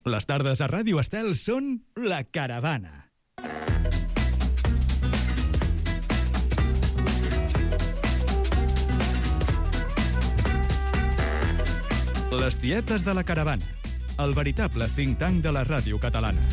Les tardes a Ràdio Estel són La Caravana. Les tietes de La Caravana, el veritable think tank de la ràdio catalana.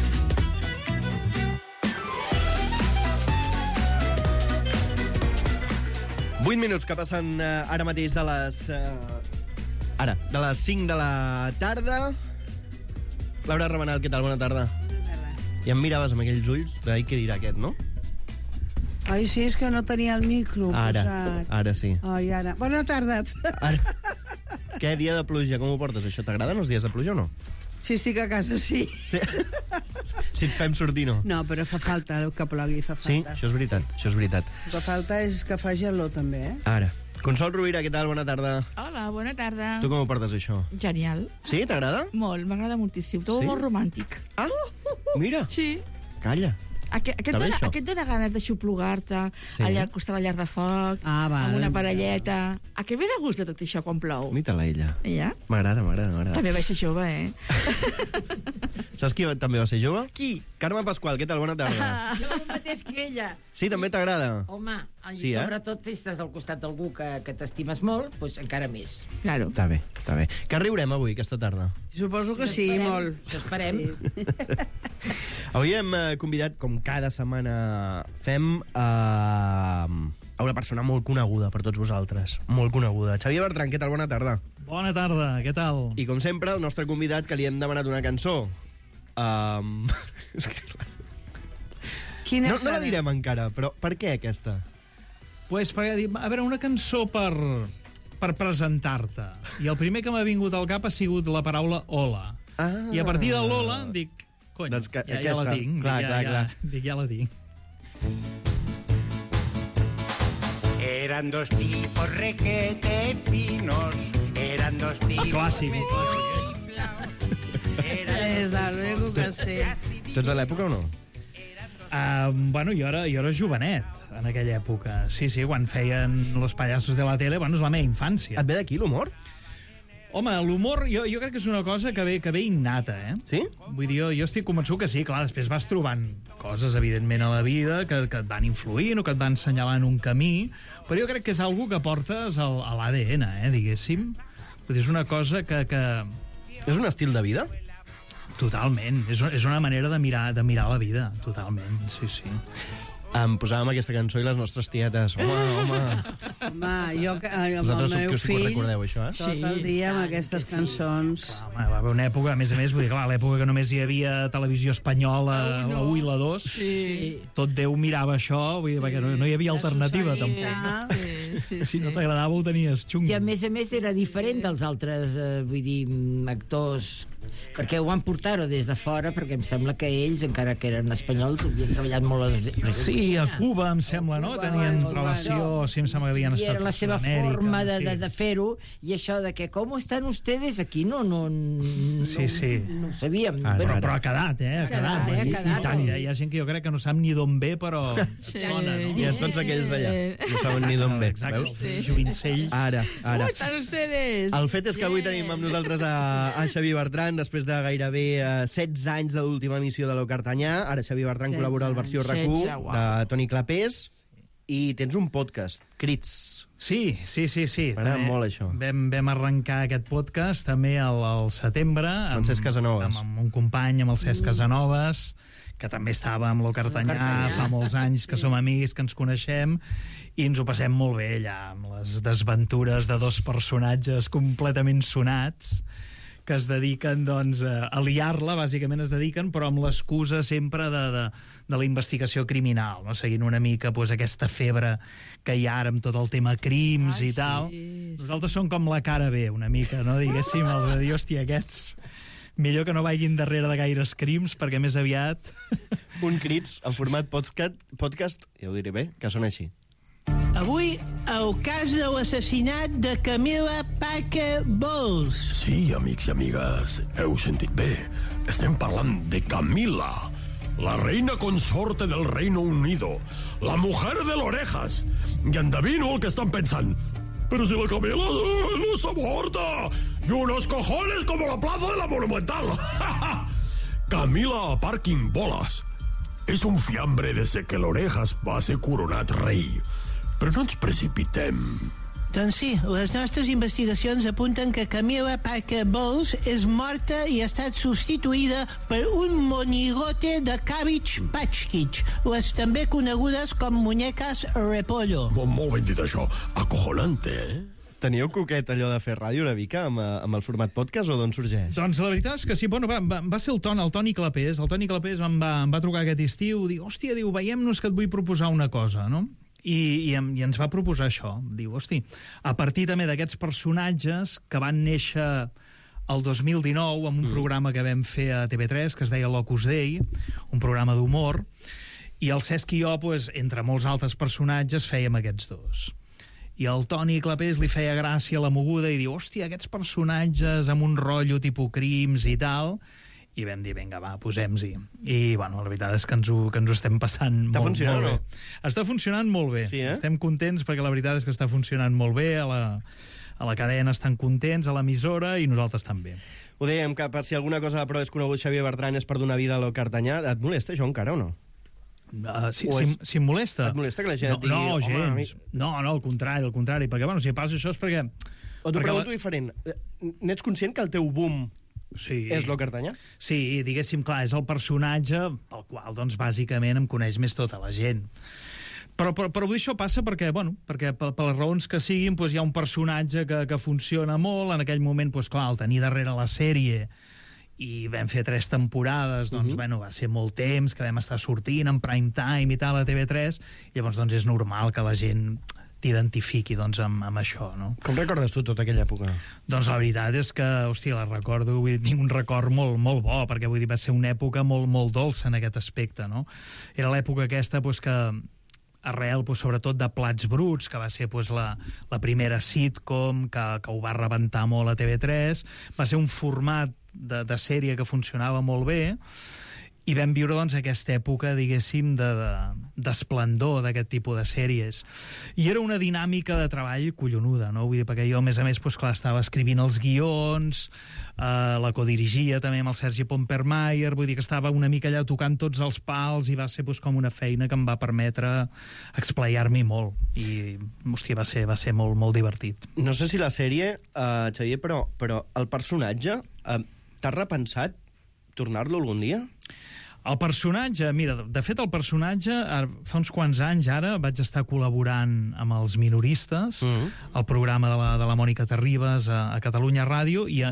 Vuit minuts que passen ara mateix de les... de les 5 de la tarda. Laura Rabanal, què tal? Bona tarda. I em miraves amb aquells ulls de què dirà aquest, no? Ai, sí, és que no tenia el micro posat. Ara sí. Ai, ara. Bona tarda. Què, dia de pluja, com ho portes, això? T'agraden els dies de pluja o no? Sí, estic a casa, sí. Si et fem sortir, no? No, però fa falta que plogui, fa falta. Sí, això és veritat, El que falta és que faci gelor, també, eh? Ara. Consol Rovira, què tal? Bona tarda. Hola, bona tarda. Tu com ho portes, això? Genial. Sí, t'agrada? Molt, m'agrada moltíssim. Tot molt romàntic. Ah, mira. Sí. Calla. Aquest dona ganes d'aixoplugar-te allà al costat de la llar de foc, amb una parelleta. A què ve de gust de tot això quan plou? Mita-la, ella. Ella? M'agrada. També va ser jove, eh? Saps qui també va ser jove? Qui? Carme Pasqual, què tal? Bona tarda. Jo el mateix que ella. Sí, també t'agrada? Home, sí, sobretot si estàs al costat d'algú que t'estimes molt, doncs encara més. Claro. Està bé. Que riurem avui, aquesta tarda? Suposo que sí, molt. S'esperem. Avui hem convidat, com cada setmana fem, a una persona molt coneguda per tots vosaltres. Molt coneguda. Xavier Bertran, què tal? Bona tarda. Bona tarda, què tal? I com sempre, el nostre convidat, que li hem demanat una cançó. Quina no la direm encara, però per què aquesta? Pues, perquè, a veure, una cançó per presentar-te. I el primer que m'ha vingut al cap ha sigut la paraula hola. I a partir de l'hola dic, cony, doncs ja la tinc. Clar. Dic, ja la tinc. Eran dos tipos requete finos, eran dos tipos... Clàssic. Des de luego que sé. Tu ets de l'època o no? Bueno, jo era jovenet en aquella època. Sí, quan feien Los Payasos de la tele, bueno, és la meva infància. Et ve d'aquí l'humor? Home, l'humor jo crec que és una cosa que ve innata, eh? Sí? Vull dir, jo estic convençut que sí, clar, després vas trobant coses, evidentment, a la vida que et van influint o que et van assenyalant un camí, però jo crec que és algo que portes a l'ADN, diguéssim. Vull dir, és una cosa que... És un estil de vida? Totalment, és una manera de mirar la vida, totalment, sí. Posàvem aquesta cançó i les nostres tietes. Home. Home, jo amb el Vosaltres meu que us fill recordeu, això, tot el dia amb aquestes cançons. Clar, home, va haver una època, a més, vull dir, clar, l'època que només hi havia televisió espanyola, la 1 i la 2, tot Déu mirava això, vull dir, perquè no hi havia alternativa, tampoc. Si no t'agradava ho tenies xungo. I a més era diferent dels altres, vull dir, actors, perquè ho van portar des de fora, perquè em sembla que ells, encara que eren espanyols, havien treballat molt... Sí, a Cuba, em sembla, no? Tenien relació, sí, em sembla que havien estat... I era la seva forma de fer-ho, i això de que, com estan ustedes aquí? No ho sabíem. Però ha quedat, Ha quedat. I tant, hi ha gent que jo crec que no sap ni d'on ve, però sona, no? I tots aquells d'allà no saben ni d'on ve, veus? Jovincells. Ara. Com estan ustedes? El fet és que avui tenim amb nosaltres a Xavier Bertran, després de gairebé 16 anys de l'última emissió de l'Ocartanyà. Ara Xavier Bertran col·labora al versió RAC1 de Toni Clapés, i tens un podcast, Crits. Sí. M'agrada molt, això. Vam arrencar aquest podcast també al setembre amb Cesc Casanovas. Amb un company, amb el Cesc Casanovas, que també estava amb l'Ocartanyà fa molts anys, que som amics, que ens coneixem, i ens ho passem molt bé allà, amb les desventures de dos personatges completament sonats, que es dediquen, doncs, a liar-la, bàsicament es dediquen, però amb l'excusa sempre de la investigació criminal, no? Seguint una mica doncs, aquesta febre que hi ha ara amb tot el tema crims i tal. Nosaltres som com la cara B, una mica, no? Diguéssim, els de dir, hòstia, aquests... Millor que no vagin darrere de gaires crims, perquè més aviat... Un Crits en format podcast, ja ho diré bé, que sona així. Avui, el cas de l'assassinat de Camila Parker Bowles. Sí, amics i amigues, heu sentit bé. Estem parlant de Camila, la reina consorte del Reino Unido, la mujer de l'orejas. I endevino el que estan pensant. Però si la Camila no està morta! y unos cojones como la plaza de la Monumental. Camila Parking Bolas. És un fiambre des que l'Orejas va ser coronat rei. Però no ens precipitem. Doncs sí, les nostres investigacions apunten que Camila Parker Bowles és morta i ha estat substituïda per un monigote de Cabbage Patch Kids, les també conegudes com muñecas repollo. Molt ben dit això. Acojonante, Teníeu coquet allò de fer ràdio una mica amb el format podcast o d'on sorgeix? Doncs la veritat és que sí, bueno, va ser el Toni Clapés. El Toni Clapés em va trucar aquest estiu, diu, hòstia, veiem-nos que et vull proposar una cosa, no? I ens va proposar això. Diu, hosti, a partir també d'aquests personatges que van néixer el 2019 amb un programa que vam fer a TV3 que es deia Locus Dei, un programa d'humor, i el Cesc i jo, pues, entre molts altres personatges, fèiem aquests dos. I el Toni Clapés li feia gràcia la moguda i diu, hòstia, aquests personatges amb un rotllo tipus crims i tal... I vam dir, vinga, va, posem-hi. I, bueno, la veritat és que ens ho estem passant molt bé. Està funcionant molt bé. Sí, Estem contents perquè la veritat és que està funcionant molt bé, a la cadena estan contents, a l'emissora, i nosaltres també. Ho dèiem, que per si alguna cosa però és conegut Xavier Bertran és per donar vida a lo Cartanyà. Et molesta això encara o no? Si em molesta? Et molesta que la gent et digui... No, gens. No, al contrari, perquè, bueno, si passa això és perquè... O t'ho pregunto diferent. N'ets conscient que el teu boom és lo Cartanyà? Sí, diguéssim, clar, és el personatge pel qual, doncs, bàsicament em coneix més tota la gent. Però això passa perquè, bueno, perquè per les raons que siguin, doncs, hi ha un personatge que funciona molt, en aquell moment, doncs, clar, el tenir darrere la sèrie i vam fer 3 temporades, doncs, bueno, va ser molt temps que vam estar sortint en prime time i tal a TV3, i llavors, doncs, és normal que la gent t'identifiqui, doncs, amb això, no? Com recordes tu tota aquella època? Doncs la veritat és que, hòstia, la recordo, vull dir, tinc un record molt bo, perquè, vull dir, va ser una època molt dolça en aquest aspecte, no? Era l'època aquesta, doncs, que arrel, doncs, sobretot de Plats Bruts, que va ser, doncs, la primera sitcom que ho va rebentar molt a TV3, va ser un format de sèrie que funcionava molt bé, i vam viure, doncs, aquesta època, diguéssim, d'esplendor d'aquest tipus de sèries. I era una dinàmica de treball collonuda, no? Vull dir, perquè jo, a més, doncs, clar, estava escrivint els guions, la codirigia també amb el Sergi Pompermayer, vull dir que estava una mica allà tocant tots els pals, i va ser, doncs, com una feina que em va permetre explayar-m'hi molt. I, hòstia, va ser molt divertit. No sé si la sèrie, Xavier, però el personatge, t'has repensat tornar-lo algun dia? El personatge, mira, de fet el personatge, fa uns quants anys ara vaig estar col·laborant amb els Minoristes, el programa de la Mònica Terribas a Catalunya Ràdio, i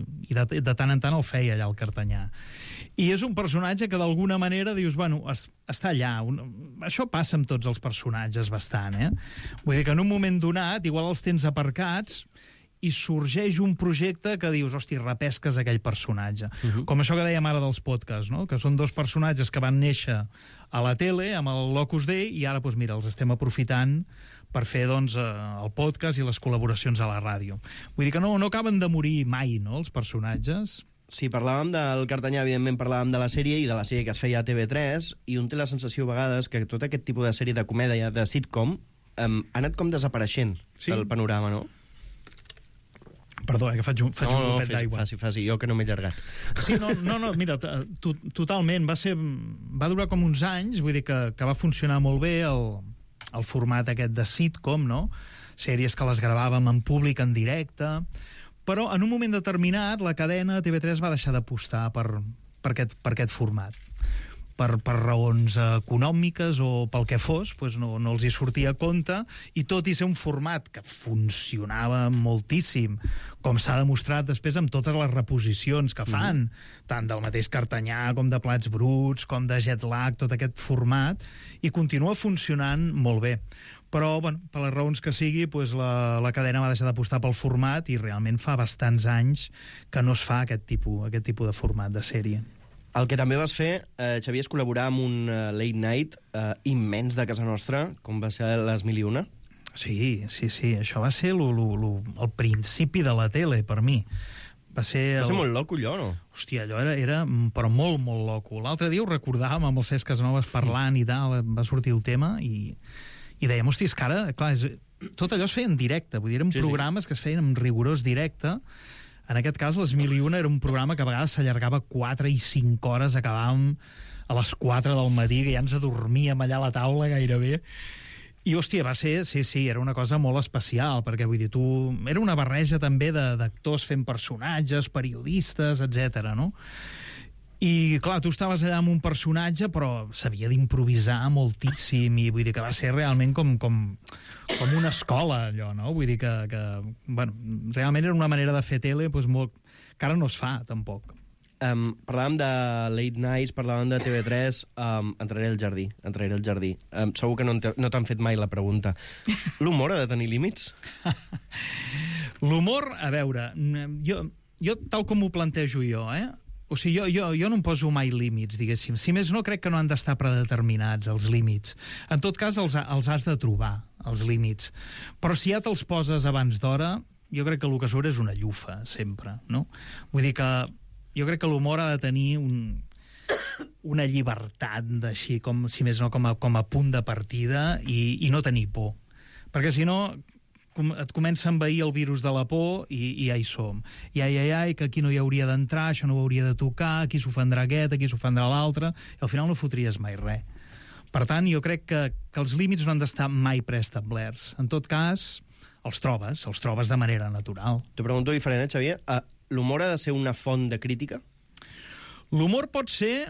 de tant en tant el feia allà al Cartanyà. I és un personatge que d'alguna manera dius, bueno, està allà. Això passa amb tots els personatges bastant, Vull dir que en un moment donat, igual els tens aparcats, i sorgeix un projecte que dius, hosti, repesques aquell personatge. Com això que dèiem ara dels podcasts, no? Que són 2 personatges que van néixer a la tele, amb el Locus Dei, i ara, doncs, mira, els estem aprofitant per fer, doncs, el podcast i les col·laboracions a la ràdio. Vull dir que no acaben de morir mai, no?, els personatges. Sí, parlàvem del Cartanyà, evidentment parlàvem de la sèrie i de la sèrie que es feia a TV3, i un té la sensació a vegades que tot aquest tipus de sèrie de comèdia, de sitcom, ha anat com desapareixent del panorama, no? Perdó, que faig un copet d'aigua. Faci, jo que no m'he allargat. Sí, no, mira, totalment. Va durar com uns anys, vull dir que va funcionar molt bé el format aquest de sitcom, no? Sèries que les gravàvem en públic, en directe, però en un moment determinat la cadena TV3 va deixar d'apostar per aquest format. Per raons econòmiques o pel que fos, doncs no els hi sortia a compte, i tot i ser un format que funcionava moltíssim, com s'ha demostrat després amb totes les reposicions que fan, tant del mateix Cartanyà com de Plats Bruts, com de Jet Lag, tot aquest format, i continua funcionant molt bé. Però, bueno, per les raons que sigui, doncs la cadena va deixar d'apostar pel format, i realment fa bastants anys que no es fa aquest tipus de format de sèrie. El que també vas fer, Xavier, és col·laborar amb un late night immens de casa nostra, com va ser les 1001. Sí, això va ser el principi de la tele, per mi. Va ser molt loco, allò, no? Hòstia, allò era però molt loco. L'altre dia ho recordàvem amb el Cesc Casanovas parlant i tal, va sortir el tema, i dèiem, hòstia, és que ara, clar, tot allò es feia en directe, vull dir, eren programes que es feien en rigorós directe. En aquest cas, les 1001 era un programa que a vegades s'allargava 4 i 5 hores, acabàvem a les 4 del matí, que ja ens adormíem allà a la taula gairebé. I, hòstia, va ser, sí, era una cosa molt especial, perquè, vull dir, era una barreja també d'actors fent personatges, periodistes, etc. no? I, clar, tu estaves allà amb un personatge, però s'havia d'improvisar moltíssim, i vull dir que va ser realment com una escola, allò, no? Vull dir que bueno, realment era una manera de fer tele doncs, que ara no es fa, tampoc. Parlàvem de Late Nights, parlàvem de TV3, entraré al jardí. Segur que no t'han fet mai la pregunta. L'humor ha de tenir límits? L'humor, a veure, jo tal com ho plantejo jo, o sigui, jo no em poso mai límits, diguéssim. Si més no, crec que no han d'estar predeterminats, els límits. En tot cas, els has de trobar, els límits. Però si ja te'ls poses abans d'hora, jo crec que el que surt és una llufa, sempre, no? Vull dir que jo crec que l'humor ha de tenir una llibertat, així, si més no, com a punt de partida, i no tenir por. Perquè si no et comença a envair el virus de la por i ja hi som. I que aquí no hi hauria d'entrar, això no ho hauria de tocar, aquí s'ofendrà aquest, aquí s'ofendrà l'altre, i al final no fotries mai res. Per tant, jo crec que els límits no han d'estar mai preestablerts. En tot cas, els trobes de manera natural. T'ho pregunto diferent, Xavier. L'humor ha de ser una font de crítica? L'humor pot ser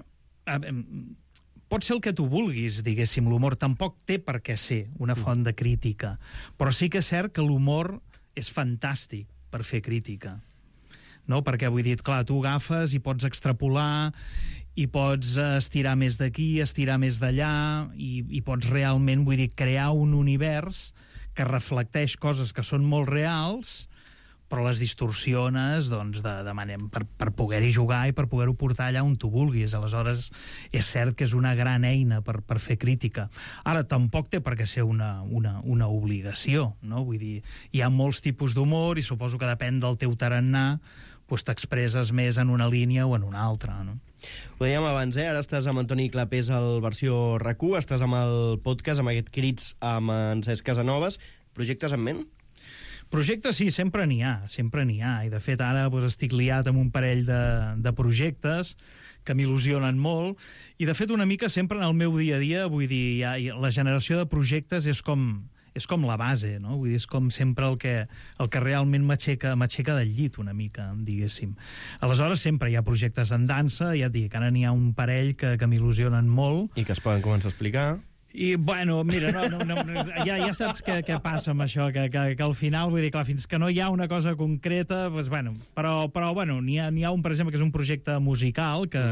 el que tu vulguis, diguéssim. L'humor tampoc té per què ser una font de crítica. Però sí que és cert que l'humor és fantàstic per fer crítica. No? Perquè, vull dir, clar, tu agafes i pots extrapolar, i pots estirar més d'aquí, estirar més d'allà, i pots realment, vull dir, crear un univers que reflecteix coses que són molt reals, però les distorsiones doncs, per poder-hi jugar i per poder-ho portar allà on tu vulguis. Aleshores, és cert que és una gran eina per fer crítica. Ara, tampoc té per què ser una obligació, no? Vull dir, hi ha molts tipus d'humor i suposo que depèn del teu tarannà, doncs t'expresses més en una línia o en una altra, no? Ho dèiem abans, ara estàs amb Antoni Clapés al versió RAC1, estàs amb el podcast, amb aquest Crits amb en Cesc Casanovas. Projectes en ment? Projectes sí, sempre n'hi ha, i de fet ara estic liat amb un parell de projectes que m'il·lusionen molt, i de fet una mica sempre en el meu dia a dia, vull dir, la generació de projectes és com la base, no? Vull dir, és com sempre el que realment m'aixeca del llit una mica, diguéssim. Aleshores sempre hi ha projectes en dansa, ja et dic, ara n'hi ha un parell que m'il·lusionen molt. I que es poden començar a explicar. I, bueno, mira, ja saps què passa amb això, que al final, vull dir, clar, fins que no hi ha una cosa concreta, doncs, bueno, però bueno, n'hi ha un, per exemple, que és un projecte musical que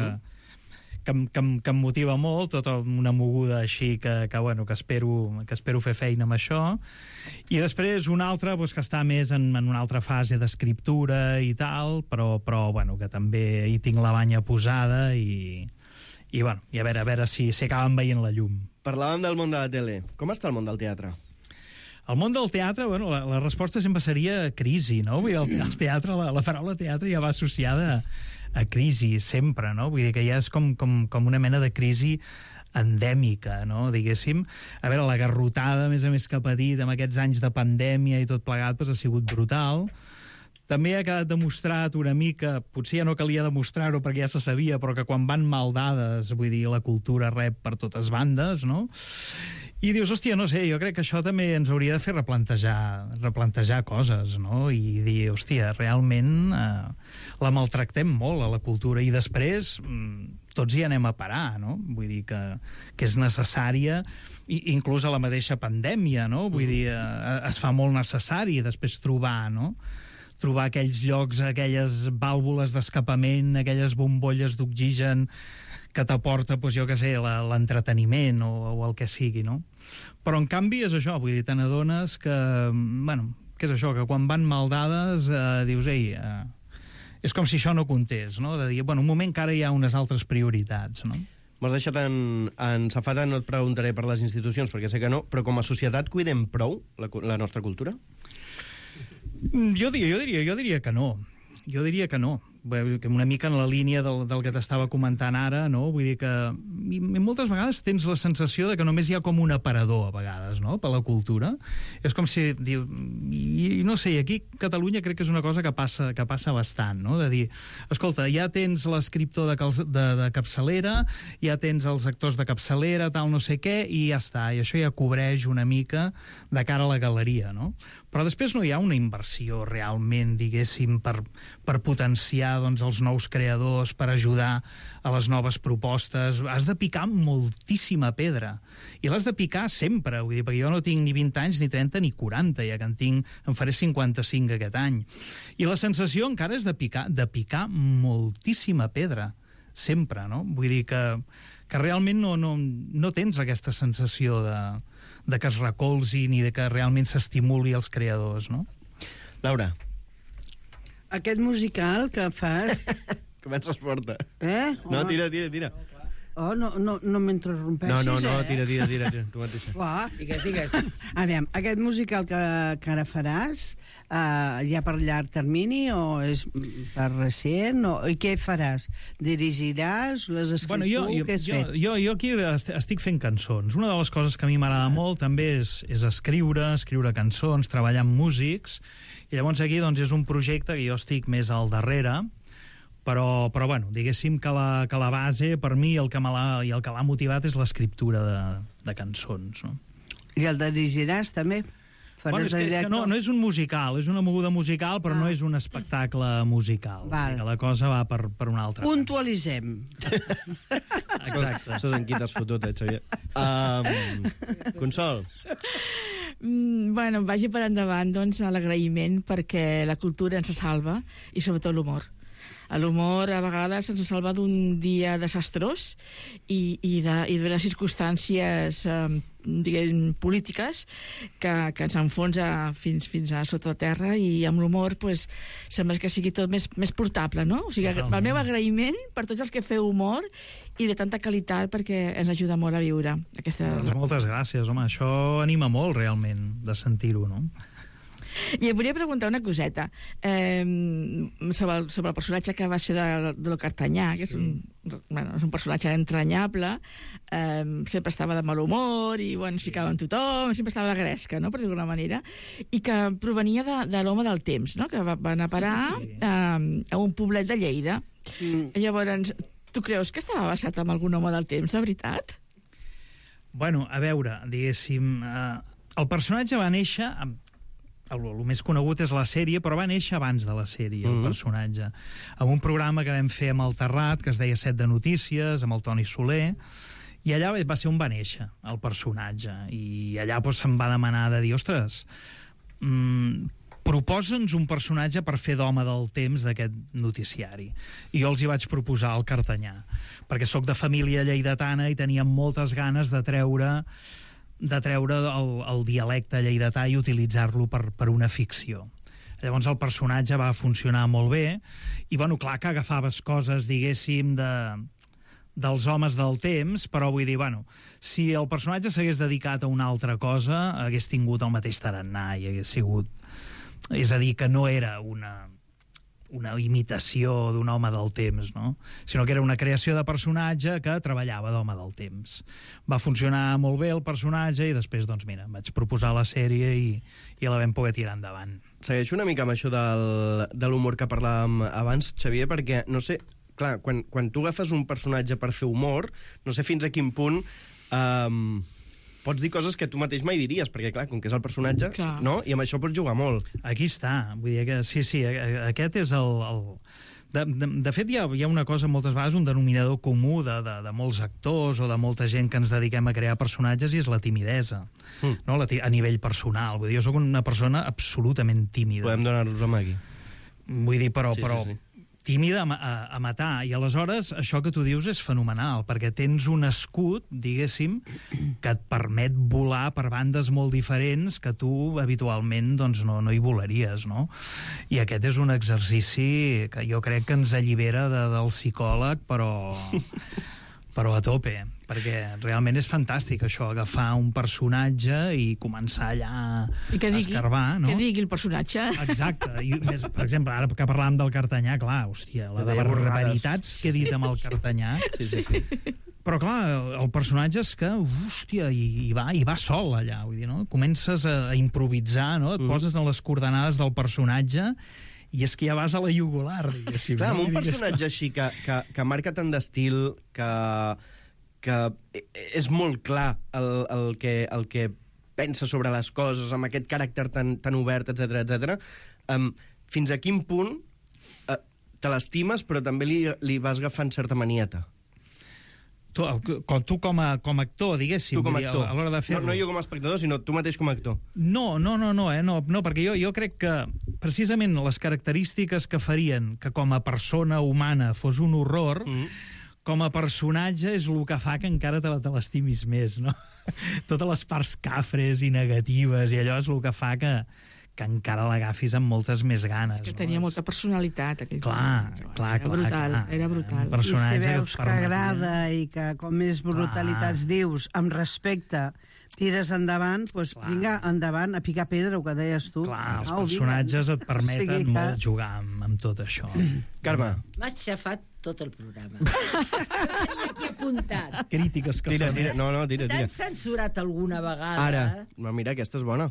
em motiva molt, tota una moguda així que espero fer feina amb això, i després un altre que està més en una altra fase d'escriptura i tal, però bueno, que també hi tinc la banya posada i bueno, i a veure si acaben veient la llum. Parlàvem del món de la tele. Com està el món del teatre? El món del teatre, bueno, la resposta sempre seria crisi, no? Vull dir, el teatre, la paraula teatre ja va associada a crisi, sempre, no? Vull dir que ja és com una mena de crisi endèmica, no? Diguéssim. A veure, la garrotada, a més que ha patit amb aquests anys de pandèmia i tot plegat, ha sigut brutal. També ha quedat demostrat una mica, potser ja no calia demostrar-ho perquè ja se sabia, però que quan van mal dades, vull dir, la cultura rep per totes bandes, no? I dius, hòstia, no sé, jo crec que això també ens hauria de fer replantejar coses, no? I dir, hòstia, realment la maltractem molt, a la cultura, i després tots hi anem a parar, no? Vull dir que és necessària, inclús a la mateixa pandèmia, no? Vull dir, es fa molt necessari després trobar aquells llocs, aquelles vàlvules d'escapament, aquelles bombolles d'oxigen que t'aporta, doncs, jo què sé, l'entreteniment o el que sigui, no? Però, en canvi, és això, vull dir, te n'adones que, bueno, que és això, que quan van mal dades dius, ei, és com si això no comptés, no? De dir, bueno, un moment que ara hi ha unes altres prioritats, no? M'has deixat en safata, no et preguntaré per les institucions, perquè sé que no, però com a societat cuidem prou la nostra cultura? Jo diria que no. Jo diria que no. Una mica en la línia del que t'estava comentant ara, no? Vull dir que moltes vegades tens la sensació de que només hi ha com un aparador, a vegades, no?, per la cultura. És com si, diu, i no sé, aquí a Catalunya crec que és una cosa que passa bastant, no?, de dir, escolta, ja tens l'escriptor de capçalera, ja tens els actors de capçalera, tal, no sé què, i ja està, i això ja cobreix una mica de cara a la galeria, no? Però després no hi ha una inversió realment, diguéssim, per potenciar doncs, els nous creadors, per ajudar a les noves propostes. Has de picar moltíssima pedra. I l'has de picar sempre, vull dir, perquè jo no tinc ni 20 anys, ni 30, ni 40, ja que en faré 55 aquest any. I la sensació encara és de picar moltíssima pedra, sempre, no? Vull dir que realment no tens aquesta sensació de que es recolzin i de que realment s'estimuli els creadors, no? Laura. Aquest musical que fas... Comences forta. No, tira. Oh, no m'interrompeixis, No, tira. Tu mateixa. Digues. A veure, aquest musical que ara faràs, ja per llarg termini o és per recent? I què faràs? Dirigiràs? Les escrius? Què has fet? Jo aquí estic fent cançons. Una de les coses que a mi m'agrada molt també és escriure cançons, treballar amb músics, i llavors aquí doncs, és un projecte que jo estic més al darrere, però bueno, diguéssim que la base, per mi, el que l'ha motivat és l'escriptura de cançons, no? I el dirigiràs, també? Bueno, és que no és un musical, és una moguda musical, però no és un espectacle musical. O sigui que la cosa va per un altre. Puntualitzem. Exacte. Això és en qui t'has fotut, Xavier. Consol. Bueno, vagi per endavant, doncs, l'agraïment perquè la cultura ens salva, i sobretot l'humor. L'humor a vegades ens salva d'un dia desastrós i de les circumstàncies diguem, polítiques que ens enfonsa fins a sota terra, i amb l'humor pues, sembla que sigui tot més portable, no? O sigui, el meu agraïment per tots els que feu humor i de tanta qualitat, perquè ens ajuda molt a viure aquesta... Moltes gràcies, home, això anima molt realment de sentir-ho, no? I em volia preguntar una coseta sobre el personatge que va ser de l'Ocartanyà, que és un personatge entranyable, sempre estava de mal humor i ens ficava en tothom, sempre estava de gresca, no?, per dir-ho d'alguna manera, i que provenia de l'home del temps, no?, que va anar a parar a un poblet de Lleida. Llavors, tu creus que estava basat en algun home del temps, de veritat? Bueno, a veure, diguéssim, el personatge va néixer... El més conegut és la sèrie, però va néixer abans de la sèrie, el personatge. En un programa que vam fer amb el Terrat, que es deia Set de Notícies, amb el Toni Soler, i allà va ser on va néixer el personatge. I allà se'm va demanar de dir, ostres, proposa'ns un personatge per fer d'home del temps d'aquest noticiari. I jo els hi vaig proposar el Cartanyà, perquè sóc de família lleidatana i tenia moltes ganes de treure el dialecte lleidatà i utilitzar-lo per una ficció. Llavors el personatge va funcionar molt bé i, bueno, clar que agafaves coses, diguéssim, dels homes del temps, però vull dir, bueno, si el personatge s'hagués dedicat a una altra cosa, hagués tingut el mateix tarannà i hagués sigut... És a dir, que no era una imitació d'un home del temps, no? Sinó que era una creació de personatge que treballava d'home del temps. Va funcionar molt bé el personatge i després, doncs mira, vaig proposar la sèrie i la vam poder tirar endavant. Segueixo una mica amb això de l'humor que parlàvem abans, Xavier, perquè, no sé, clar, quan tu agafes un personatge per fer humor, no sé fins a quin punt... pots dir coses que tu mateix mai diries, perquè, clar, com que és el personatge, no? I amb això pots jugar molt. Aquí està. Vull dir que sí, aquest és el... De fet, hi ha una cosa, moltes vegades, un denominador comú de molts actors o de molta gent que ens dediquem a crear personatges, i és la timidesa, no? A nivell personal. Vull dir, jo sóc una persona absolutament tímida. Podem donar-los a Magui. Vull dir, però tímida a matar, i aleshores això que tu dius és fenomenal, perquè tens un escut, diguéssim, que et permet volar per bandes molt diferents que tu habitualment doncs, no hi volaries, no? I aquest és un exercici que jo crec que ens allibera del psicòleg, però a tope, perquè realment és fantàstic això, agafar un personatge i començar allà a escarbar, no? Què digui el personatge? Exacte. I, per exemple, ara que parlàvem del Cartanyà, clar, hòstia, la de barbaritats que he dit amb el Cartanyà... Sí. Però, clar, el personatge és que, hòstia, i va sol allà, vull dir, no? Comences a improvisar, no? Et poses en les coordenades del personatge i és que ja vas a la jugular, diguéssim. Clar, amb un personatge així que marca tant d'estil, que és molt clar el que pensa sobre les coses, amb aquest caràcter tan obert, etc. Fins a quin punt te l'estimes, però també li vas agafant certa manieta? Tu com a actor, diguéssim. Tu com a actor. A l'hora de fer-lo. No jo com a espectador, sinó tu mateix com a actor. No, perquè jo crec que precisament les característiques que farien que com a persona humana fos un horror, com a personatge és el que fa que encara te l'estimis més, no? Totes les parts cafres i negatives i allò és el que fa que encara l'agafis amb moltes més ganes. És que tenia molta personalitat, aquell personatge. Clar. Era brutal. I si veus que agrada i que com més brutalitats dius, amb respecte, tires endavant, doncs vinga, endavant, a picar pedra, el que deies tu. Clar, els personatges et permeten molt jugar amb tot això. Carme. M'has xafat tot el programa. Tenia aquí apuntat. Crítiques que són. Tira. T'han censurat alguna vegada? Ara, mira, aquesta és bona.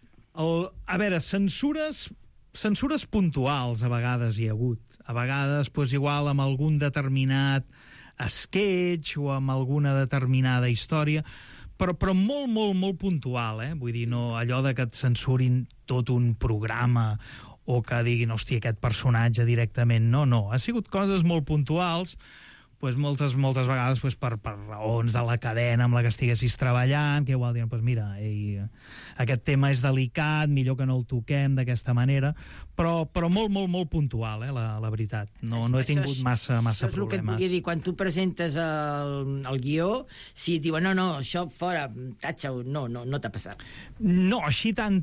A veure, censures puntuals a vegades hi ha hagut. A vegades, igual amb algun determinat sketch o amb alguna determinada història, però molt puntual, eh? Vull dir, no allò de que et censurin tot un programa o que diguin, hòstia, aquest personatge directament. No. Ha sigut coses molt puntuals, moltes vegades per raons de la cadena amb la que estiguessis treballant, que igual diuen, mira, aquest tema és delicat, millor que no el toquem d'aquesta manera, però molt puntual, la veritat. No he tingut massa problemes. Això és el que et volia dir, quan tu presentes el guió, si et diuen, no, això fora, tatxa-ho, no t'ha passat. No, així tan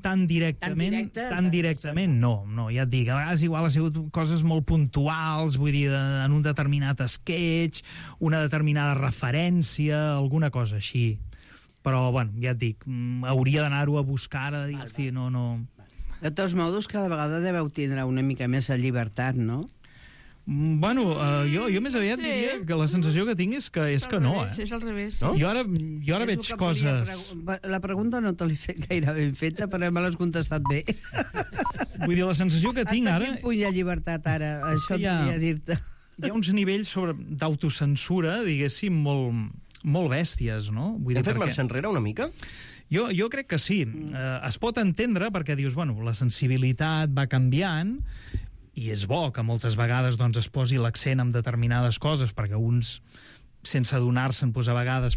directament, no, ja et dic, a vegades igual ha sigut coses molt puntuals, vull dir, en un determinat sketch, una determinada referència, alguna cosa així. Però, bueno, ja et dic, hauria d'anar-ho a buscar, a dir, hosti, no... De tots modos, cada vegada deveu tindre una mica més de llibertat, no? Bueno, jo més aviat diria que la sensació que tinc és que no, eh? És al revés. No? Jo ara veig coses... La pregunta no te l'he fet gaire ben feta, però me l'has contestat bé. Vull dir, la sensació que tinc ara... Hasta quin punt hi ha llibertat ara? Això et volia dir-te. Hi ha uns nivells d'autocensura, diguéssim, molt bèsties, no? Hem fet marxa enrere una mica? Jo crec que sí. Es pot entendre perquè dius, la sensibilitat va canviant i és bo que moltes vegades es posi l'accent en determinades coses perquè uns, sense adonar-se'n, a vegades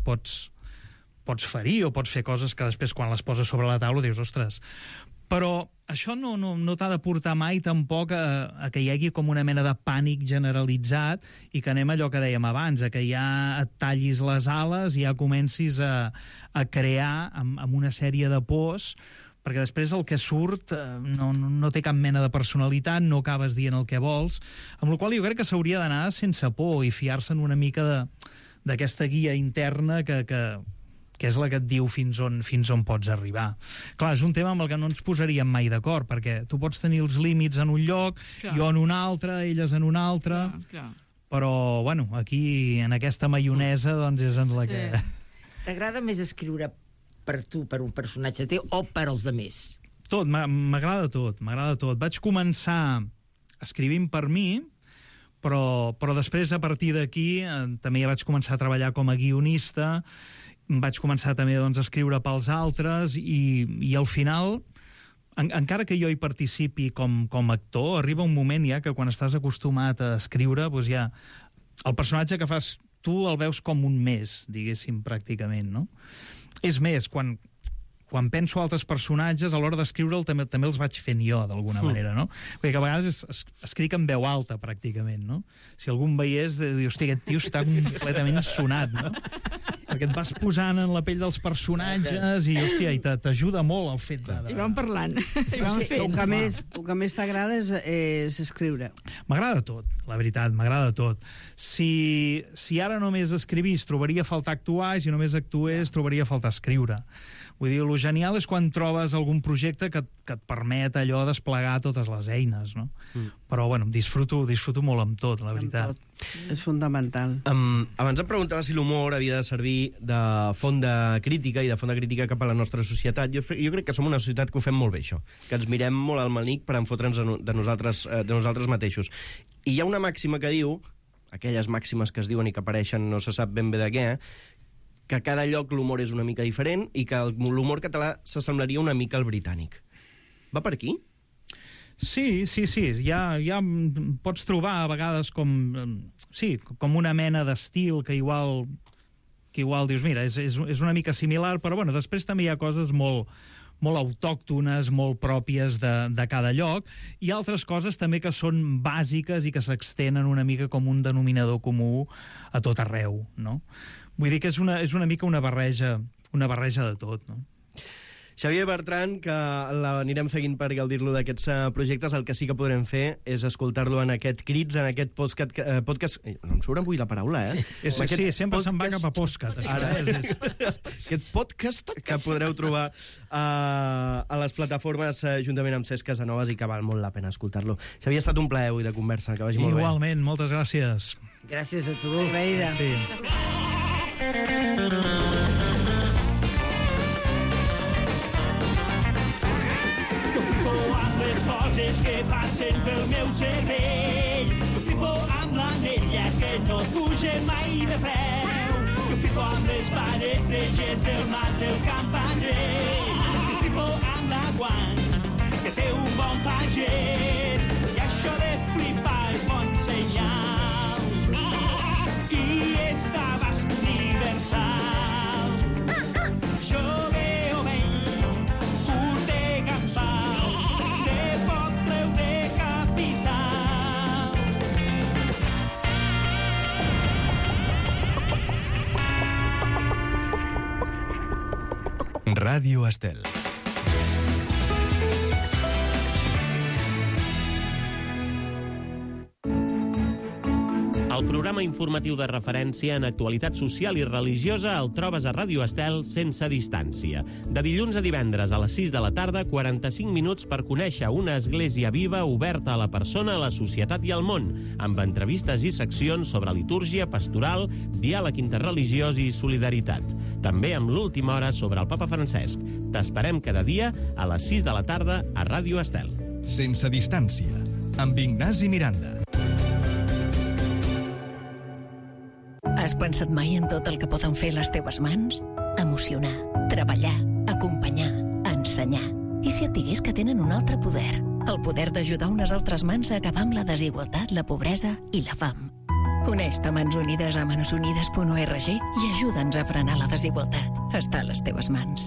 pots ferir o pots fer coses que després quan les poses sobre la taula dius, ostres... Però això no t'ha de portar mai tampoc a que hi hagi com una mena de pànic generalitzat i que anem a allò que dèiem abans, a que ja et tallis les ales i ja comencis a crear amb una sèrie de pors, perquè després el que surt no té cap mena de personalitat, no acabes dient el que vols, amb la qual jo crec que s'hauria d'anar sense por i fiar-se'n una mica d'aquesta guia interna que és la que et diu fins on pots arribar. Clar, és un tema amb el que no ens posaríem mai d'acord, perquè tu pots tenir els límits en un lloc, jo en un altre, elles en un altre, però, aquí, en aquesta maionesa, és en la que... T'agrada més escriure per tu, per un personatge teu, o per als altres? Tot, m'agrada tot. Vaig començar escrivint per mi, però després, a partir d'aquí, també ja vaig començar a treballar com a guionista, vaig començar també a escriure pels altres i al final, encara que jo hi participi com a actor, arriba un moment ja que quan estàs acostumat a escriure, ja el personatge que fas tu el veus com un més, diguéssim, pràcticament, no? És més, quan penso altres personatges, a l'hora d'escriure'l també els vaig fent jo, d'alguna manera, no? Perquè a vegades escric en veu alta, pràcticament, no? Si algú em veiés, diu, hosti, aquest tio està completament sonat, no? Perquè et vas posant en la pell dels personatges i, hòstia, t'ajuda molt el fet de... I vam parlant, i vam fent. El que més t'agrada és escriure. M'agrada tot, la veritat, m'agrada tot. Si ara només escrivís trobaria a faltar actuar, i si només actués trobaria a faltar escriure. Vull dir, el genial és quan trobes algun projecte que et permet allò desplegar totes les eines, no? Però, bueno, disfruto molt amb tot, la veritat. És fundamental. Abans em preguntava si l'humor havia de servir de font de crítica i de font de crítica cap a la nostra societat. Jo crec que som una societat que ho fem molt bé, això, que ens mirem molt al manic per enfotre'ns de nosaltres mateixos. I hi ha una màxima que diu, aquelles màximes que es diuen i que apareixen no se sap ben bé de què, que a cada lloc l'humor és una mica diferent i que l'humor català s'assemblaria una mica al britànic. Va per aquí? Sí. Ja pots trobar a vegades com una mena d'estil que igual dius, mira, és una mica similar, però bueno, després també hi ha coses molt autòctones, molt pròpies de cada lloc, i altres coses també que són bàsiques i que s'extenen una mica com un denominador comú a tot arreu, no? Vull dir que és una mica una barreja de tot, no? Xavier Bertran, que l'anirem seguint per gaudir-lo d'aquests projectes, el que sí que podrem fer és escoltar-lo en aquest Crits, en aquest podcast... No em surt avui la paraula, eh? Sí, sempre se'n va cap a podcast. Ara aquest podcast que podreu trobar a les plataformes juntament amb Cesc Casanovas i que val molt la pena escoltar-lo. Xavier, ha estat un plaer avui de conversa, que vagi molt bé. Igualment, moltes gràcies. Gràcies a tu. Agraïda. Sí. Les coses que passen pel meu cervell. Jo flipo amb l'anella que no puja mai de preu. Jo flipo amb les parets de gest del mas del campanell. Jo flipo amb l'aguant que té un bon pagès. I això de flipar és bon senyal. I és d'abast universal. Jove o vell, curt de gambals, de poble o de capital. Ràdio Estel. El programa informatiu de referència en actualitat social i religiosa el trobes a Ràdio Estel sense distància. De dilluns a divendres a les 6 de la tarda, 45 minuts per conèixer una església viva oberta a la persona, a la societat i al món, amb entrevistes i seccions sobre litúrgia, pastoral, diàleg interreligiós i solidaritat. També amb l'última hora sobre el Papa Francesc. T'esperem cada dia a les 6 de la tarda a Ràdio Estel. Sense distància, amb Ignasi Miranda. Has pensat mai en tot el que poden fer les teves mans? Emocionar, treballar, acompanyar, ensenyar. I si et digués que tenen un altre poder? El poder d'ajudar unes altres mans a acabar amb la desigualtat, la pobresa i la fam. Uneix-te a Mans Unides a manosunides.org i ajuda'ns a frenar la desigualtat. Està a les teves mans.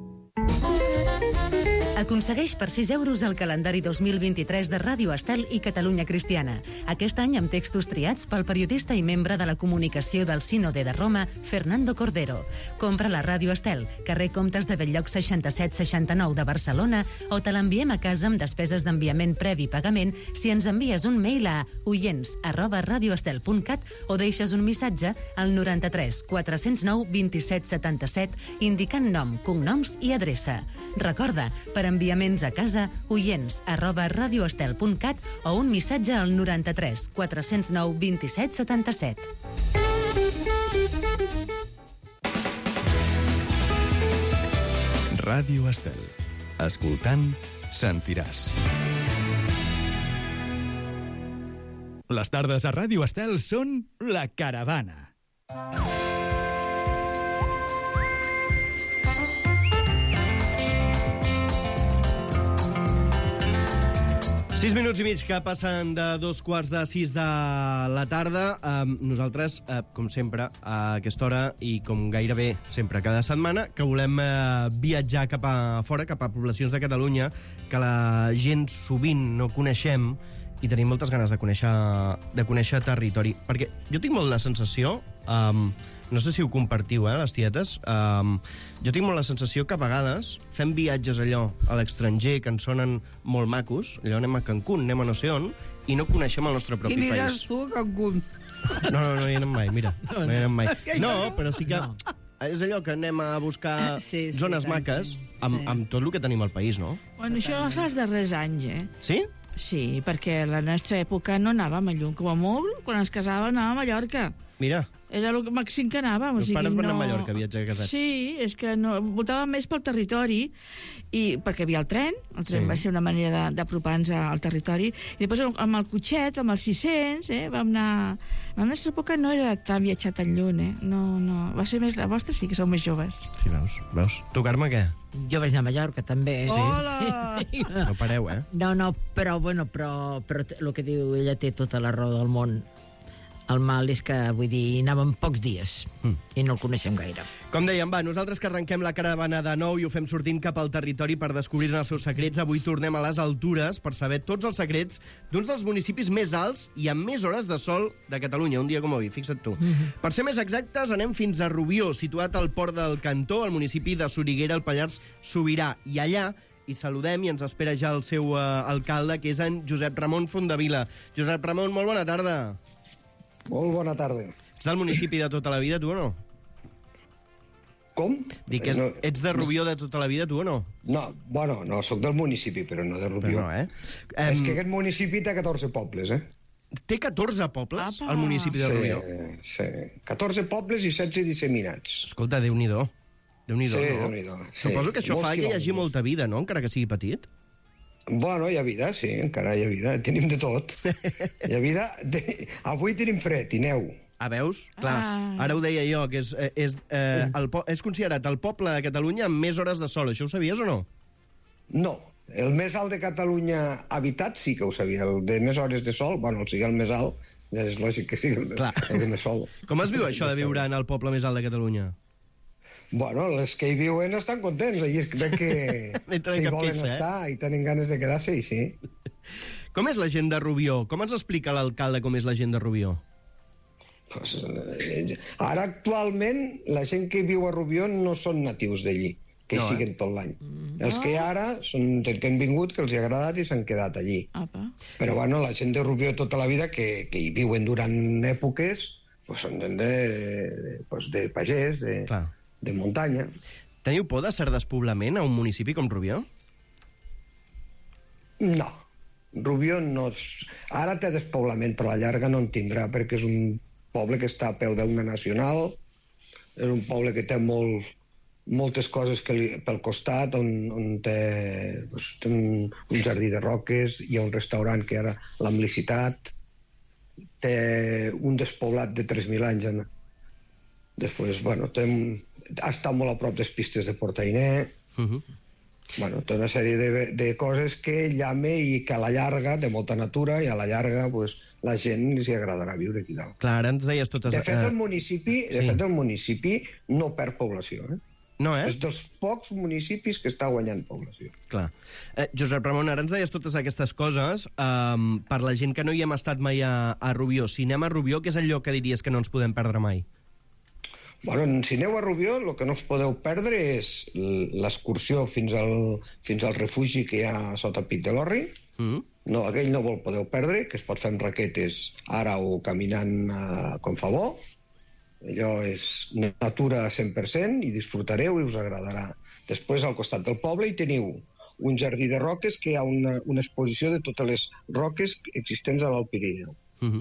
Aconsegueix per 6 euros el calendari 2023 de Ràdio Estel i Catalunya Cristiana. Aquest any amb textos triats pel periodista i membre de la comunicació del Sínode de Roma, Fernando Cordero. Compra la Ràdio Estel, carrer Comtes de Belllloc 6769 de Barcelona, o te l'enviem a casa amb despeses d'enviament previ pagament si ens envies un mail a oients@radioestel.cat o deixes un missatge al 93 409 27 77 indicant nom, cognoms i adreça. Recorda, per enviaments a casa, oients@radioestel.cat o un missatge al 93 409 27 77. Ràdio Estel. Escoltant, sentiràs. Les tardes a Ràdio Estel són La Caravana. 6 minuts i mig que passen de 2:45 de la tarda. Nosaltres, com sempre, a aquesta hora i com gairebé sempre cada setmana, que volem viatjar cap a fora, cap a poblacions de Catalunya que la gent sovint no coneixem i tenim moltes ganes de conèixer territori. Perquè jo tinc molt la sensació, no sé si ho compartiu, les tietes, jo tinc molt la sensació que a vegades fem viatges allò a l'estranger que ens sonen molt macos, allò anem a Cancún, anem a no sé on, i no coneixem el nostre propi país. I aniràs tu a Cancún? No hi anem mai, mira. No hi anem mai. No, però sí que és allò que anem a buscar zones maques amb tot el que tenim al país, no? Bueno, això és els darrers anys, eh? Sí? Sí, perquè a la nostra època no anàvem a lluny. Com a molt, quan es casava, anàvem a Mallorca. Mira. Era el màxim que anàvem. Els pares van anar a Mallorca, viatjar casats. Sí, és que no, voltàvem més pel territori, perquè hi havia el tren va ser una manera d'apropar-nos al territori, i després amb el cotxet, amb els 600, vam anar... La nostra època no era tan viatjar tan lluny, No, va ser més... La vostra sí que sou més joves. Sí, veus? Tu, Carme, què? Jo vaig anar a Mallorca, també. Hola! No pareu, No, però el que diu ella té tota la raó del món. El mal és que, vull dir, anàvem pocs dies i no el coneixem gaire. Com dèiem, nosaltres que arrenquem la caravana de nou i ho fem sortint cap al territori per descobrir-ne els seus secrets, avui tornem a les altures per saber tots els secrets d'uns dels municipis més alts i amb més hores de sol de Catalunya, un dia com avui, fixa't tu. Per ser més exactes, anem fins a Rubió, situat al port del Cantó, al municipi de Soriguera, al Pallars Sobirà, i allà hi saludem i ens espera ja el seu alcalde, que és en Josep Ramon Fondevila. Josep Ramon, molt bona tarda. Molt bona tarda. Ets del municipi de tota la vida, tu o no? Com? Dic, ets de Rubió de tota la vida, tu o no? No, soc del municipi, però no de Rubió. És que aquest municipi té 14 pobles, Té 14 pobles, el municipi de Rubió? Sí, 14 pobles i 16 disseminats. Escolta, Déu-n'hi-do. Déu-n'hi-do, sí, no? Déu-n'hi-do. Suposo que això fa que hi hagi molta vida, no?, encara que sigui petit. Bueno, hi ha vida, sí, encara hi ha vida. Tenim de tot. Hi ha vida. Avui tenim fred i neu. Veus? Clar, ara ho deia jo, que és considerat el poble de Catalunya amb més hores de sol. Això ho sabies o no? No. El més alt de Catalunya habitat sí que ho sabia. El de més hores de sol, bueno, el més alt, ja és lògic que sigui el de més sol. Com es viu això de viure en el poble més alt de Catalunya? Bueno, les que hi viuen estan contents, i veig que si volen estar i tenen ganes de quedar-se, i sí. Com és la gent de Rubió? Com ens explica l'alcalde com és la gent de Rubió? Ara, actualment, la gent que viu a Rubió no són natius d'allí, que hi siguen tot l'any. Els que ara són que han vingut, que els hi ha agradat i s'han quedat allí. Però, bueno, la gent de Rubió tota la vida, que hi viuen durant èpoques, són de pagès, de muntanya. Teniu por de cert despoblament a un municipi com Rubió? No. Rubió no... Ara té despoblament, però a la llarga no en tindrà, perquè és un poble que està a peu d'una nacional, és un poble que té moltes coses pel costat, on té un jardí de roques, hi ha un restaurant que ara l'hem licitat, té un despoblat de 3.000 anys. Després, bueno, ha estat molt a prop de les pistes de Portainer. Bueno, té una sèrie de coses que llame i que a la llarga, de molta natura, i a la llarga la gent li agradarà viure aquí dalt. Clar, ara ens deies totes... De fet, el municipi no perd població, No, És dels pocs municipis que està guanyant població. Clar. Josep Ramon, ara ens deies totes aquestes coses per la gent que no hi hem estat mai a Rubió. Si anem a Rubió, què és allò que diries que no ens podem perdre mai? Bueno, si aneu a Rubió, el que no us podeu perdre és l'excursió fins al refugi que hi ha sota Pic de l'Orri. No, aquell no el podeu perdre, que es pot fer amb raquetes ara o caminant com fa bo. Allò és natura 100% i disfrutareu i us agradarà. Després, al costat del poble, hi teniu un jardí de roques que hi ha una exposició de totes les roques existents a l'Alt Pirineu.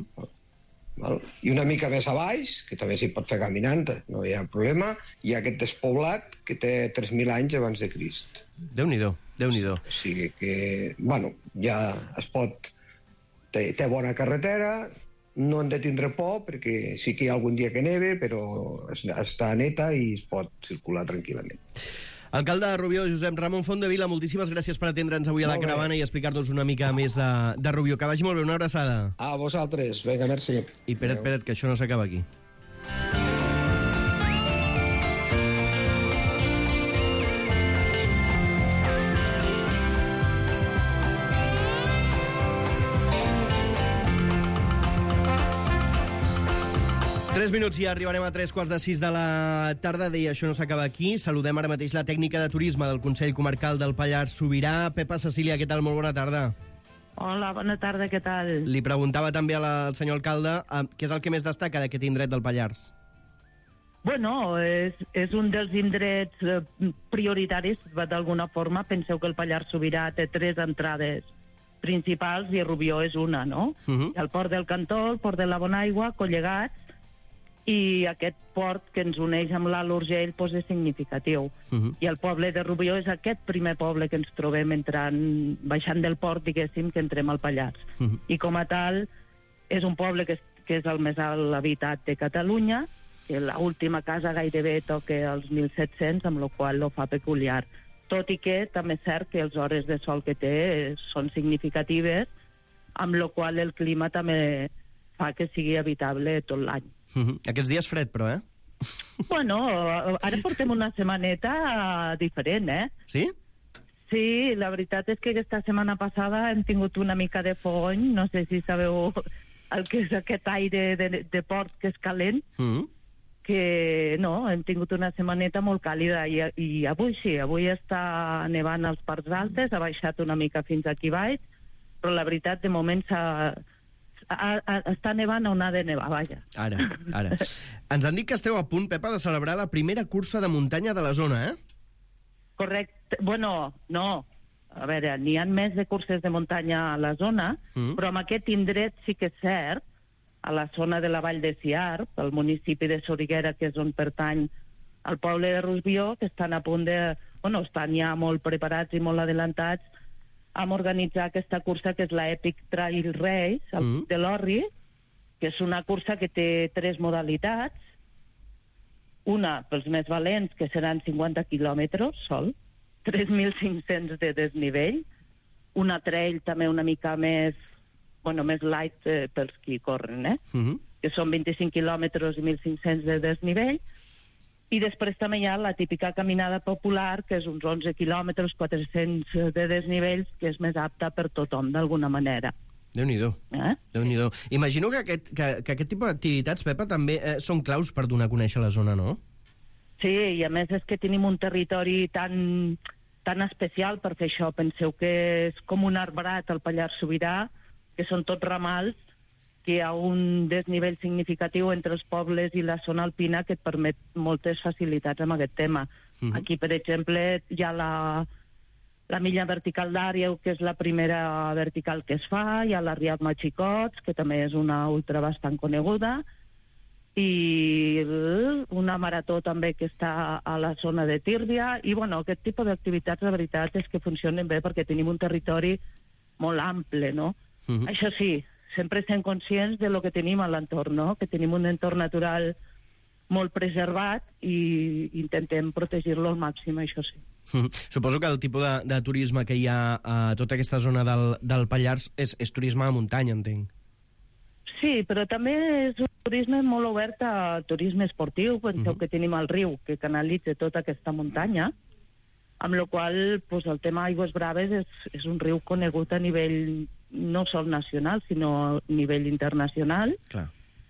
I una mica més a baix, que també s'hi pot fer caminant, no hi ha problema, hi ha aquest despoblat que té 3.000 anys abans de Crist. Déu-n'hi-do, Déu-n'hi-do. O sigui que, bueno, ja es pot... Té bona carretera, no hem de tindre por, perquè sí que hi ha algun dia que neve, però està neta i es pot circular tranquil·lament. Alcalde de Rubió, Josep Ramon Fondevila, moltíssimes gràcies per atendre'ns avui a la caravana i explicar-nos una mica més de Rubió. Que vagi molt bé, una abraçada. A vosaltres, vinga, merci. I espera't, que això no s'acaba aquí. Tres minuts i arribarem a 3:15 de la tarda. Deia, això no s'acaba aquí. Saludem ara mateix la tècnica de turisme del Consell Comarcal del Pallars Sobirà. Pepa Cecília, què tal? Molt bona tarda. Hola, bona tarda, què tal? Li preguntava també al senyor alcalde què és el que més destaca d'aquest indret del Pallars. Bueno, és un dels indrets prioritaris, d'alguna forma. Penseu que el Pallars Sobirà té 3 entrades principals i Rubió és una, no? El port del Cantó, el port de la Bonaigua, collegats, i aquest port que ens uneix amb l'Alt Urgell és significatiu. I el poble de Rubió és aquest primer poble que ens trobem baixant del port, diguéssim, que entrem al Pallars. I com a tal, és un poble que és el més alt habitat de Catalunya, que l'última casa gairebé toca els 1.700, amb la qual ho fa peculiar. Tot i que també és cert que les hores de sol que té són significatives, amb la qual el clima també fa que sigui habitable tot l'any. Aquests dies fred, però, Bueno, ara portem una setmaneta diferent, Sí? Sí, la veritat és que aquesta setmana passada hem tingut una mica de fogony, no sé si sabeu el que és aquest aire de port que és calent, que no, hem tingut una setmaneta molt càlida i avui sí, avui està nevant als parts altes, ha baixat una mica fins aquí baix, però la veritat de moment està nevant on ha de nevar, vaja. Ara. Ens han dit que esteu a punt, Pepa, de celebrar la primera cursa de muntanya de la zona, Correcte. Bueno, no. A veure, n'hi ha més de curses de muntanya a la zona, però en aquest indret sí que és cert, a la zona de la Vall de Siar, el municipi de Soriguera, que és on pertany al poble de Rubió, que estan a punt de... Bueno, estan ja molt preparats i molt adelantats amb organitzar aquesta cursa que és la Epic Trail Race, al de l'Orri, que és una cursa que té 3 modalitats. Una, pels més valents, que seran 50 quilòmetres sol, 3.500 de desnivell. Una trail també una mica més light pels qui corren, que són 25 quilòmetres i 1.500 de desnivell. I després també hi ha la típica caminada popular, que és uns 11 quilòmetres, 400 de desnivells, que és més apta per tothom, d'alguna manera. Déu-n'hi-do. Déu-n'hi-do. Imagino que aquest tipus d'activitats, Pepa, també són claus per donar a conèixer la zona, no? Sí, i a més és que tenim un territori tan especial per fer això. Penseu que és com un arbrat al Pallars Sobirà, que són tots ramals, que hi ha un desnivell significatiu entre els pobles i la zona alpina que et permet moltes facilitats amb aquest tema. Aquí, per exemple, hi ha la milla vertical d'Àrieu, que és la primera vertical que es fa, hi ha la Rialma Xicots, que també és una ultra bastant coneguda, i una marató també que està a la zona de Tírvia, i bueno, aquest tipus d'activitats, la veritat és que funcionen bé perquè tenim un territori molt ample, no? Això sí, sempre estem conscients de lo que tenim a l'entorn, no? Que tenim un entorn natural molt preservat i intentem protegir-lo al màxim, això sí. Suposo que el tipus de turisme que hi ha a tota aquesta zona del Pallars és turisme de muntanya, entenc. Sí, però també és un turisme molt obert a turisme esportiu. Penseu que tenim el riu que canalitza tota aquesta muntanya, amb la qual el tema Aigües Braves és un riu conegut a nivell no sol nacional, sinó a nivell internacional. Clar.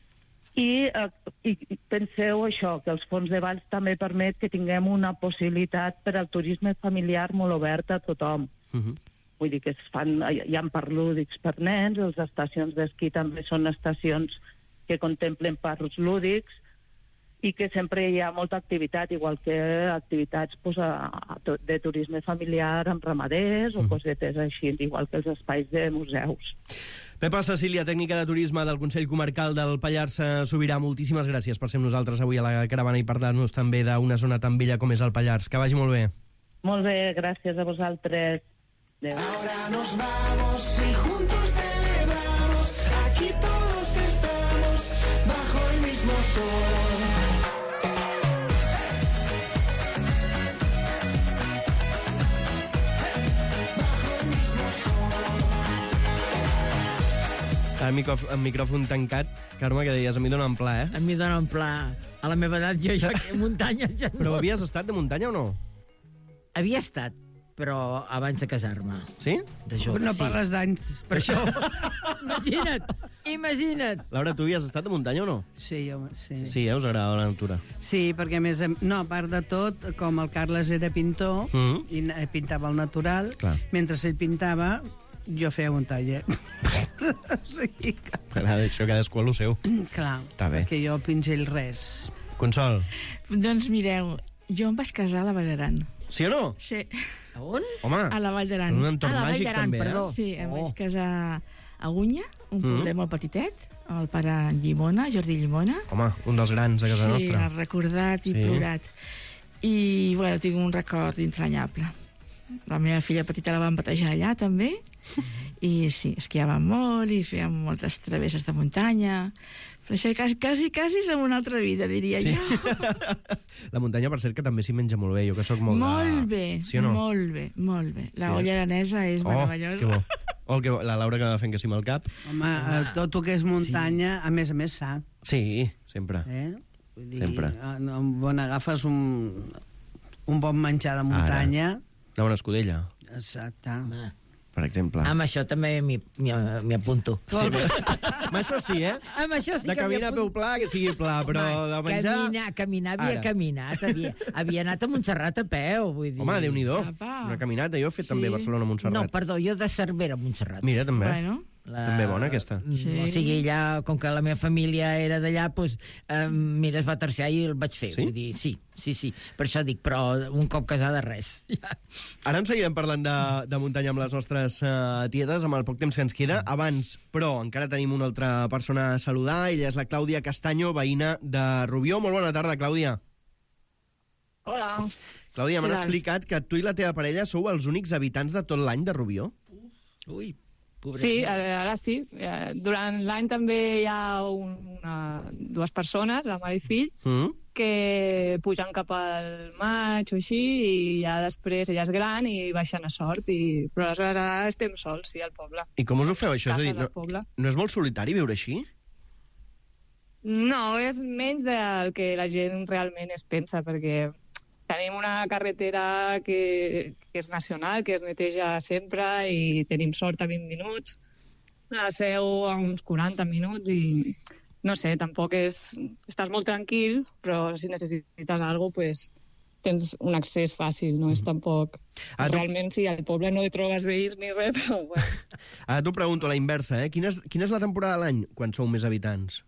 I penseu això, que els fons de valls també permet que tinguem una possibilitat per al turisme familiar molt obert a tothom. Vull dir que hi ha parcs lúdics per nens, les estacions d'esquí també són estacions que contemplen parcs lúdics i que sempre hi ha molta activitat, igual que activitats de turisme familiar amb ramaders o cosetes així, igual que els espais de museus. Pepa Cecília, tècnica de turisme del Consell Comarcal del Pallars Sobirà, moltíssimes gràcies per ser amb nosaltres avui a la caravana i parlar-nos també d'una zona tan bella com és el Pallars. Que vagi molt bé. Molt bé, gràcies a vosaltres. Adéu. Ahora nos vamos y juntos celebramos, aquí todos estamos bajo el mismo sol. Amb micròfon tancat, Carme, que deies, a mi donen pla, A mi donen pla. A la meva edat jo ja que muntanya ja no. Però havies estat de muntanya o no? Havia estat, però abans de casar-me. Sí? De jove, no parles d'anys. Per això. Imagina't. Laura, tu havies estat de muntanya o no? Sí, home, sí. Sí, us agrada la natura. Sí, perquè a més... No, a part de tot, com el Carles era pintor, i pintava el natural, mentre ell pintava, jo feia muntanya. Sí, m'agrada això, cadascú a lo seu. Clar, bé. perquè jo pingell res. Consol. Doncs mireu, jo em vaig casar a la Vall d'Aran. Sí o no? Sí. On? Home, a la Vall d'Aran. en un entorn màgic també, perdó. Sí, em vaig casar a Gunya, un poblet molt petitet, el pare Llimona, Jordi Llimona. Home, un dels grans de casa Sí, nostra. l'ha recordat i plorat. I, bueno, tinc un record entranyable. La meva filla petita la van batejar allà, també, i sí, esquiàvem molt i fèiem moltes travesses de muntanya. Però això quasi som una altra vida, diria jo. La muntanya, per cert, que també s'hi menja molt bé. Jo que soc molt Molt bé, sí o no? molt bé, molt bé. La olla aranesa és meravellosa. Que bo. Que bo. La Laura que va fent que sí amb el cap. Home, tot el que és muntanya, a més sa. Sí, sempre. Vull dir, Sempre. On agafes un bon menjar de muntanya... Una bona escudella. Exacte. Per exemple. Amb això també m'hi apunto. Sí, amb això sí, eh? Amb això sí de que caminar a peu pla, que sigui pla, però de menjar... Caminar havia caminat. Havia anat a Montserrat a peu, vull dir. Home, Déu-n'hi-do. Una caminata. Jo he fet també Barcelona-Montserrat. No, perdó, jo de Cervera a Montserrat. Mira, també. Bueno. També bona, aquesta. Sí. O sigui, allà, com que la meva família era d'allà, doncs, mira, es va terciar i el vaig fer. Sí? Vull dir, sí. Per això dic, però un cop casada, res. Ara en seguirem parlant de muntanya amb les nostres tietes, amb el poc temps que ens queda. Abans, però, encara tenim una altra persona a saludar. Ella és la Clàudia Castanyo, veïna de Rubió. Molt bona tarda, Clàudia. Hola. Clàudia, m'han explicat que tu i la teva parella sou els únics habitants de tot l'any de Rubió. Ui, pobret. Sí, ara sí. Durant l'any també hi ha dues persones, la mare i fill, que pugen cap al maig o així, i ja després ella és gran i baixen a Sort, però aleshores ara estem sols, sí, al poble. I com us ho feu, això? És a dir, no és molt solitari viure així? No, és menys del que la gent realment es pensa, perquè tenim una carretera que és nacional, que es neteja sempre, i tenim Sort a 20 minuts, la Seu a uns 40 minuts, i no sé, tampoc és... Estàs molt tranquil, però si necessites alguna cosa, pues, tens un accés fàcil, no és tampoc... Realment, sí, al poble no hi trobes veïns ni res, però bueno. Ara t'ho pregunto a la inversa, eh? Quina és la temporada de l'any quan sou més habitants?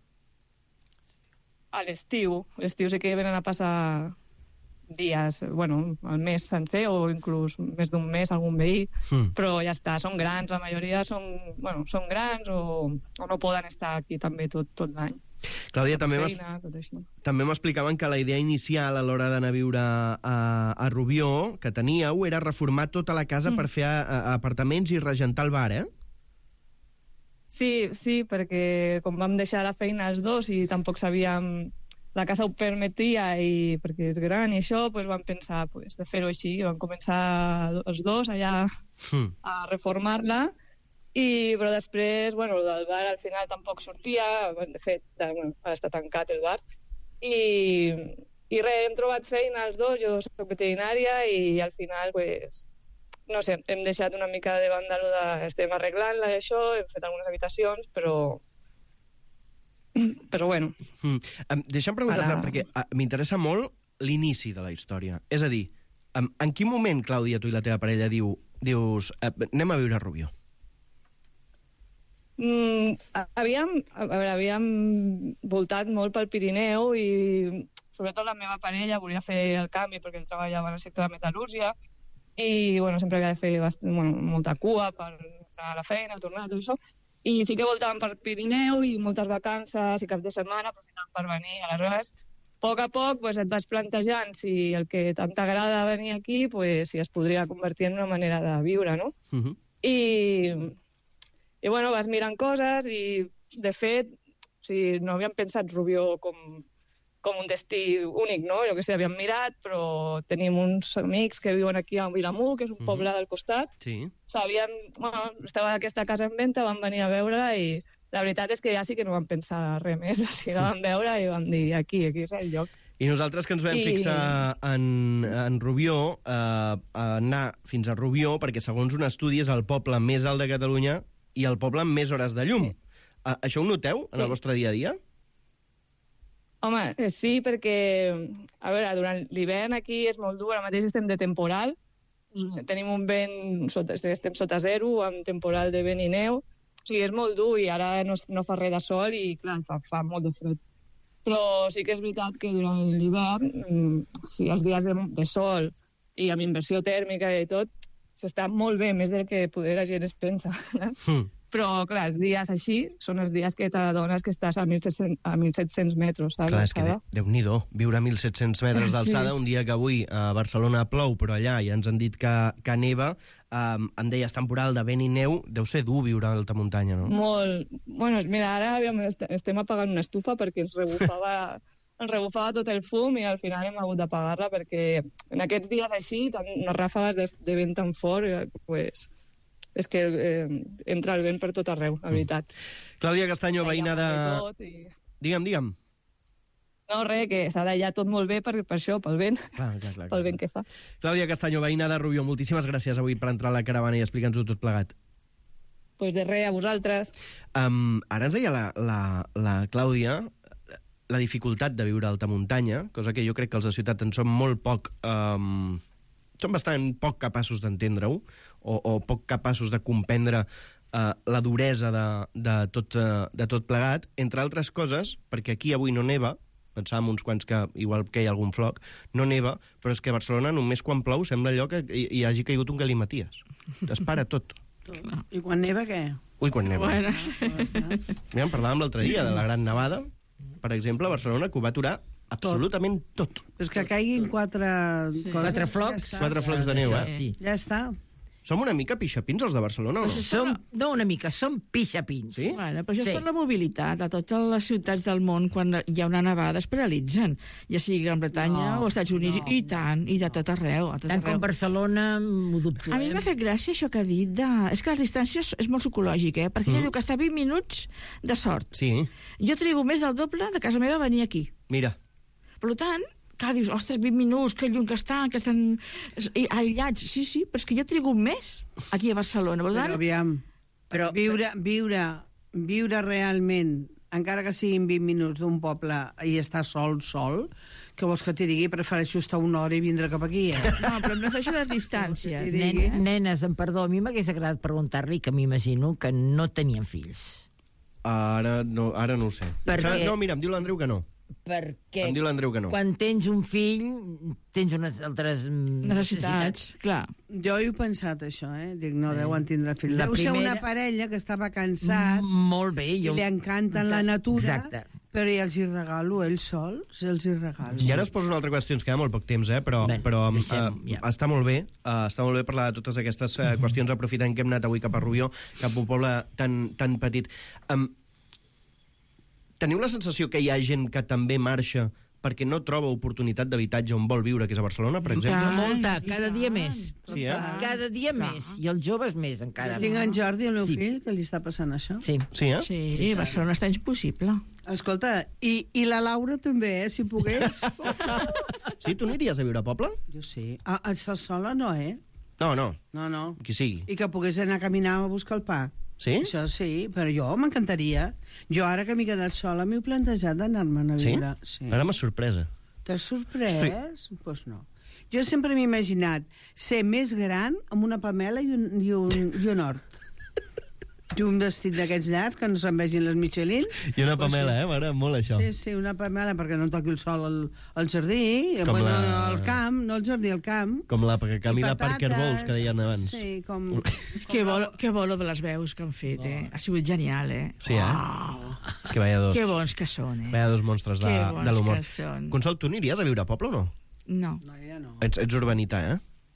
A l'estiu. L'estiu sí que venen a passar dies, bueno, el mes sencer o inclús més d'un mes algun veí, però ja està, són grans, la majoria són grans o no poden estar aquí també tot l'any. Clàudia, també m'explicaven que la idea inicial a l'hora d'anar a viure a Rubió, que teníeu, era reformar tota la casa per fer apartaments i regentar el bar, eh? Sí, perquè com vam deixar la feina els dos i tampoc sabíem... La casa ho permetia, i perquè és gran i això, doncs vam pensar de fer-ho així. Vam començar els dos allà a reformar-la, però després, el del bar al final tampoc sortia, de fet, ha estat tancat el bar, i res, hem trobat feina els dos, jo soc veterinària, i al final, no sé, hem deixat una mica de banda estem arreglant-la i això, hem fet algunes habitacions, però bueno. Deixa'm preguntar-te, perquè m'interessa molt l'inici de la història. És a dir, en quin moment, Clàudia, tu i la teva parella dius anem a viure a Rubió? Havíem voltat molt pel Pirineu i sobretot la meva parella volia fer el canvi perquè ell treballava en el sector de metal·lúrgia i sempre havia de fer molta cua per anar a la feina, tornar, tot això. I sí que voltàvem per Pirineu i moltes vacances i cap de setmana aprofitàvem per venir. Aleshores, a poc et vas plantejant si el que tant t'agrada venir aquí, si es podria convertir en una manera de viure, no? I vas mirant coses i, de fet, no havíem pensat Rubió com un destí únic, no? Jo que sé, havíem mirat, però tenim uns amics que viuen aquí a Vilamur, que és un poble del costat. Sí. Estava aquesta casa en venda, vam venir a veure-la i la veritat és que ja sí que no vam pensar res més. O sigui, la vam veure i vam dir aquí és el lloc. I nosaltres que ens vam fixar en Rubió, anar fins a Rubió, perquè segons un estudi és el poble més alt de Catalunya i el poble amb més hores de llum. Això ho noteu en el vostre dia a dia? Home, sí, perquè, a veure, durant l'hivern aquí és molt dur, ara mateix estem de temporal, tenim un vent, estem sota zero, amb temporal de vent i neu, o sigui, és molt dur i ara no fa res de sol i, clar, fa molt de fred. Però sí que és veritat que durant l'hivern, si els dies de sol i amb inversió tèrmica i tot, s'està molt bé, més del que poder la gent es pensa. Però, clar, els dies així són els dies que t'adones que estàs a 1.700 metres. Clar, és que Déu-n'hi-do, viure a 1.700 metres d'alçada, un dia que avui a Barcelona plou, però allà ja ens han dit que neva, em deies temporal de vent i neu, deu ser dur viure a alta muntanya, no? Molt. Bueno, mira, ara estem apagant una estufa perquè ens rebufava tot el fum i al final hem hagut d'apagar-la perquè en aquests dies així, unes ràfegues de vent tan fort, pues, és que entra el vent per tot arreu, la veritat. Clàudia Castanyo, veïna de... Digue'm. No, res, que s'ha d'allà tot molt bé per això, pel vent, pel vent que fa. Clàudia Castanyo, veïna de Rubió, moltíssimes gràcies avui per entrar a la caravana i explica'ns-ho tot plegat. Pues de res, a vosaltres. Ara ens deia la Clàudia la dificultat de viure a alta muntanya, cosa que jo crec que els de ciutat en som molt poc... Som bastant poc capaços d'entendre-ho o poc capaços de comprendre la duresa de tot plegat, entre altres coses, perquè aquí avui no neva, pensàvem uns quants que igual que hi ha algun floc, no neva, però és que a Barcelona només quan plou sembla allò que hi hagi caigut un galimaties. T'espara tot. I quan neva, què? Ui, quan neva. Bueno, Mira, en parlàvem l'altre dia de la Gran Nevada, per exemple, a Barcelona, que ho va aturar absolutament tot. És que caiguin quatre flocs. Ja 4 flocs de neu, Sí. Ja està. Som una mica pixapins, els de Barcelona, o no? No una mica, som pixapins. Sí? Bueno, però això és per la mobilitat. A totes les ciutats del món, quan hi ha una nevada, es paralitzen. Ja sigui Gran Bretanya o Estats Units. I tant, i de tot arreu. Tant com Barcelona, m'ho dubto. A mi m'ha fet gràcia això que ha dit. És que les distàncies és molt psicològic, perquè ella diu que està 20 minuts de sort. Sí. Jo trigo més del doble de casa meva a venir aquí. Mira. Per tant, clar, dius, ostres, 20 minuts, que lluny que estan aïllats. Sí, però és que jo trigo més aquí a Barcelona. Per tant, Però aviam, viure realment, encara que siguin 20 minuts d'un poble i estar sol, que vols que t'hi digui? Prefereixo estar una hora i vindre cap aquí, No, però em refereixo a les distàncies. Nenes, em perdó, a mi m'hagués agradat preguntar-li, que m'imagino que no tenien fills. Ara no ho sé. Perquè... No, mira, em diu l'Andreu que no. Perquè em diu l'Andreu que no. Quan tens un fill tens unes altres necessitats. Clar. Jo he pensat això, Dic, no deuen tindre fills. La Deu ser primera... una parella que estava cansats molt bé, i li encanten la natura. Exacte. Però ja els hi regalo, ells sols, els hi regalo. I ara us poso una altra qüestió, ens queda molt poc temps, però està molt bé parlar de totes aquestes qüestions, aprofitant que hem anat avui cap a Rubió, cap a un poble tan petit. Teniu la sensació que hi ha gent que també marxa perquè no troba oportunitat d'habitatge on vol viure, que és a Barcelona, per exemple? Molta, cada dia més. Sí, Cada dia més. I els joves més, encara. Tinc en Jordi, el meu fill, que li està passant això. Sí. Sí, Barcelona està impossible. Escolta, i la Laura també, si pogués. Sí, tu aniries a viure a poble? Jo sí. Estar sola no, No. Qui sigui. I que pogués anar a caminar a buscar el pa. Sí? Això sí, però jo m'encantaria. Jo ara que m'he quedat sola m'he plantejat d'anar-me'n a viure. Sí? Ara m'ha sorpresa. T'has sorprès? Sí. Pues no. Jo sempre m'he imaginat ser més gran amb una pamela i un hort. I un vestit d'aquests llargs que no se'n vegin les Michelins. I una pamela, m'agrada molt això. Sí, una pamela perquè no toqui el sol al jardí, al camp, no al jardí, al camp. Com la Camila Parker Bowles, que deien abans. Sí, com... Que bolo de les veus que han fet, Ha sigut genial, Sí, És que vaya dos... Que bons que són, Vaya dos monstres de l'humor. Que són. Consol, tu aniries a viure a poble o no? No. No, ja no. Ets urbanita,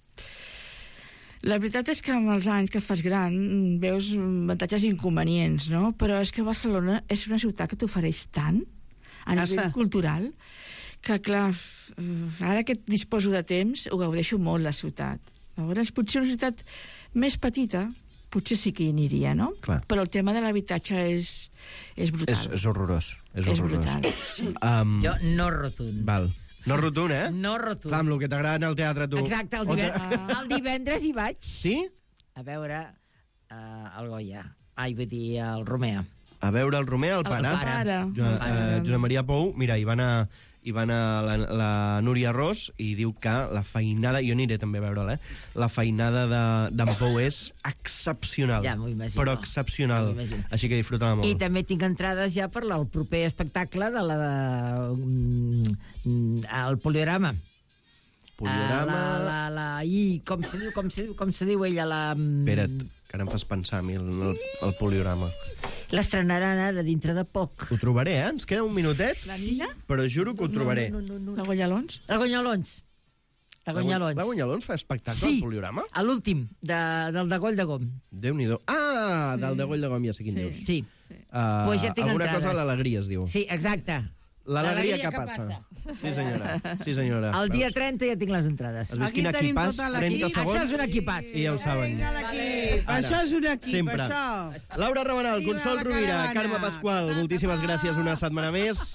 La veritat és que amb els anys que et fas gran veus avantatges i inconvenients, no? Però és que Barcelona és una ciutat que t'ofereix tant a nivell cultural que, clar, ara que disposo de temps ho gaudeixo molt, la ciutat. Llavors, potser una ciutat més petita potser sí que hi aniria, no? Clar. Però el tema de l'habitatge és brutal. És horrorós. És brutal, sí. Jo no rotund. Val. No rotund, No rotund. Clar, amb el que t'agrada anar al teatre, tu. Exacte, el divendres hi vaig. Sí? A veure el Goya. Vull dir, el Romea. A veure el Romea, el pare. Josep Maria Pou, mira, hi va anar la Núria Ros i diu que la feinada, jo aniré també a veure'l, la feinada d'en Pou és excepcional. Ja m'ho imagino. Però excepcional. Així que disfruta-la molt. I també tinc entrades ja per al proper espectacle de el Poliorama. Poliorama... Com se diu ella? Espera't, que ara em fas pensar a mi el poliorama. L'estrenaran ara dintre de poc. Ho trobaré, Ens queda un minutet. La Nina? Però juro que ho trobaré. La Gonyalons? La Gonyalons. La Gonyalons fa espectacle al poliorama? Sí, a l'últim, del de Goll de Gom. Déu-n'hi-do. Del de Goll de Gom, ja sé quin dius. Sí. Pues ja tinc alguna entrades. cosa a l'alegria, es diu. Sí, exacte. L'alegria que passa. Sí, senyora. El dia 30 ja tinc les entrades. Has vist quin equipàs? 30 segons. Això és un equipàs. I ja ho saben. Això és un equip, sempre. això. Laura Rabanal, Consol Rovira, Carme Pasqual, moltíssimes gràcies una setmana més.